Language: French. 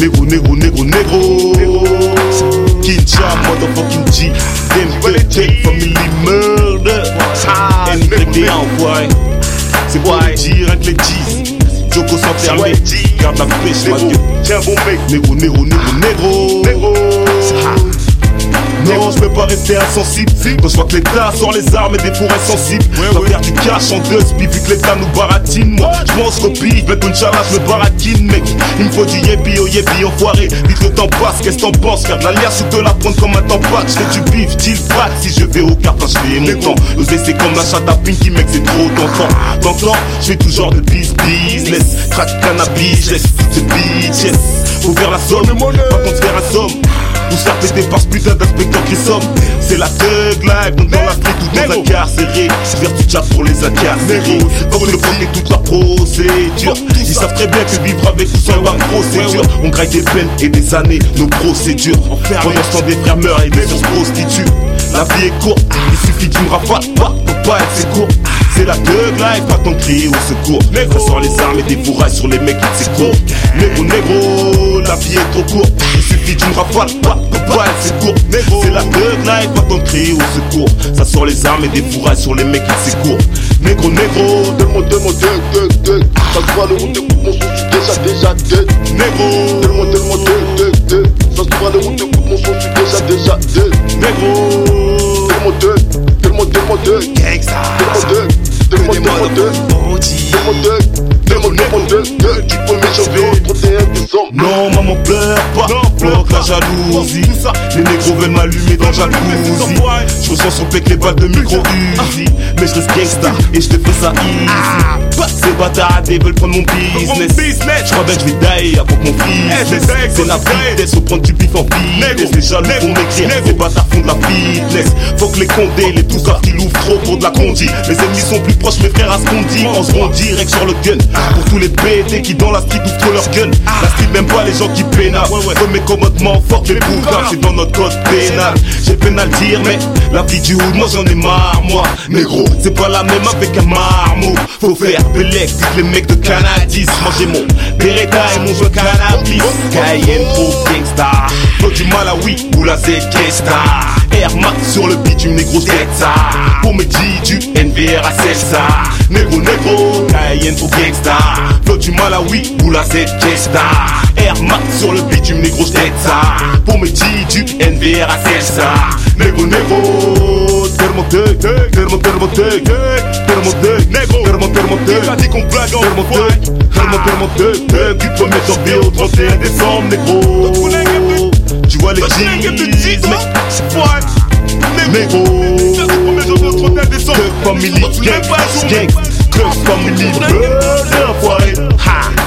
Négro, négro, négro, négro. Kincha, motherfucking G. Dem take family murder. NBD envoyé. C'est pour les G, rien que les G's. Joko s'enfermer, garde la pêche, ma gueule. Tiens bon mec. Négro, négro, négro, négro. Non, je peux pas rester insensible. Quand je vois que l'État sort les armes et des forêts sensibles, je dois faire du cash en deux spi vu que l'État nous baratine. Moi, je m'en copie, mais Inch'Allah, je me baratine, mec. Il me faut du yébi, oh yébi, enfoiré. Vite le temps passe, qu'est-ce que t'en penses? Faire de la lière, c'est de la prendre comme un tampac. Je fais du bif, deal back. Si je vais au carton, je fais mon temps. L'osé, c'est comme la chatte à Pinky, mec, c'est trop tentant. T'entends? Je fais toujours de business. Crack cannabis, laisse toutes ces bitches. Faut faire la somme, pas contre faire un somme. Vous faire péter par ce putain d'inspecteur qui somme. C'est la thug life, donc dans la street ou dans un carcéré. Vers du chat pour les incarcérés. Pour le prendre toute la procédure. Ils savent très bien que vivre avec tout ça va procédure. On graille des peines et des années, nos procédures. Pendant ce temps des frères meurent et des sœurs se prostituent. La vie est courte, il suffit d'une rafale, pour pas être court. C'est la thug life, pas tant crier au secours. Ça sort les armes et des fourrailles sur les mecs qui s'écourent. Négro, négro, la vie est trop courte. Il suffit d'une rafale, pour pas être court. C'est la thug life, pas tant crier au secours. Ça sort les armes et des fourrailles sur les mecs qui s'écourent. Négro, négro, donne-moi deux. Ça se voit le route, écoute mon son, je suis déjà dead. Négro, donne-moi deux. Ça se voit le route, écoute mon son, je suis déjà dead. Négro, donne-moi deux. Gangsta, Donne-moi deux. Du 1er janvier au 31 décembre. Non, maman pleure pas, bloque la jalousie. Les négros veulent m'allumer dans le jacuzzi. Je ressens sur pec les balles de micro Uzi. Mais je reste gangsta et je te fais ça easy. Ces bâtards veulent prendre mon business. Je crois bien que je vais die avant que mon fils. C'est la vitesse, faut prendre du bif en vitesse. Les jaloux vont m'écrire, ces bâtards font de la fitness. Faut que les condés, les tout qui l'ouvrent trop pour de la condi. Les ennemis sont plus proches, mes frères à ce qu'on dit. On se rend direct sur le gun. Pour tous les BT qui dans la street ouvrent trop leur gun. La street même pas les gens qui pénalent. Comme mes commandements forts, les bougards, c'est dans notre code pénal. J'ai peine à le dire, mais la vie du hood, moi j'en ai marre, moi. Négro, c'est pas la même avec un marmot. Faut faire Belek, dites les mecs de Canadis. Moi j'ai mon Beretta et mon joint cannabis. Cayenne trop gangsta. Faut du Malawi ou la Z-Kesta. Air Max sur le bitume, négro ça. Pour mes G du NVR à Celsa. Négro, négro, Cayenne trop gangsta. Faut du Malawi ou la Z-Kesta. Air Max sur le bitume, négro ça. Pour mes G du NVR à Celsa. Négro, négro, thermotec, il a dit qu'on blague en thermotec, du 1er janvier au 31 décembre, négro. Tu vois les G's, négro. Club family, gang, club family, enfoiré.